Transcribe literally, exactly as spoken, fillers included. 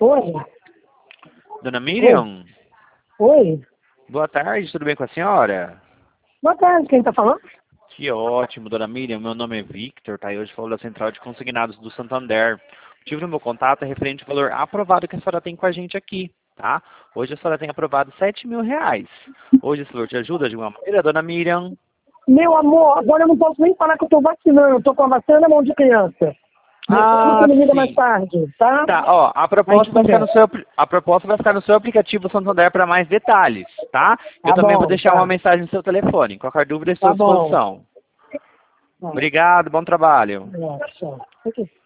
Oi? Dona Miriam? Oi? Boa tarde, tudo bem com a senhora? Boa tarde, quem tá falando? Que ótimo, Dona Miriam. Meu nome é Victor, tá? E hoje falo da Central de Consignados do Santander. O motivo do meu contato é referente ao valor aprovado que a senhora tem com a gente aqui, tá? Hoje a senhora tem aprovado sete mil reais. Hoje esse valor te ajuda de alguma maneira, Dona Miriam? Meu amor, agora eu não posso nem falar que eu tô vacinando, eu tô com a vacina na mão de criança. Depois Ah, você me liga mais sim. tarde, tá? Tá, ó, a A gente proposta vai ficar no conversa. seu, apli- a proposta vai ficar no seu aplicativo Santander para mais detalhes, tá? Eu Tá também vou bom, deixar uma tá. mensagem no seu telefone. Qualquer dúvida, estou à Tá bom. disposição. Tá. Obrigado, bom trabalho. É, tchau. Aqui.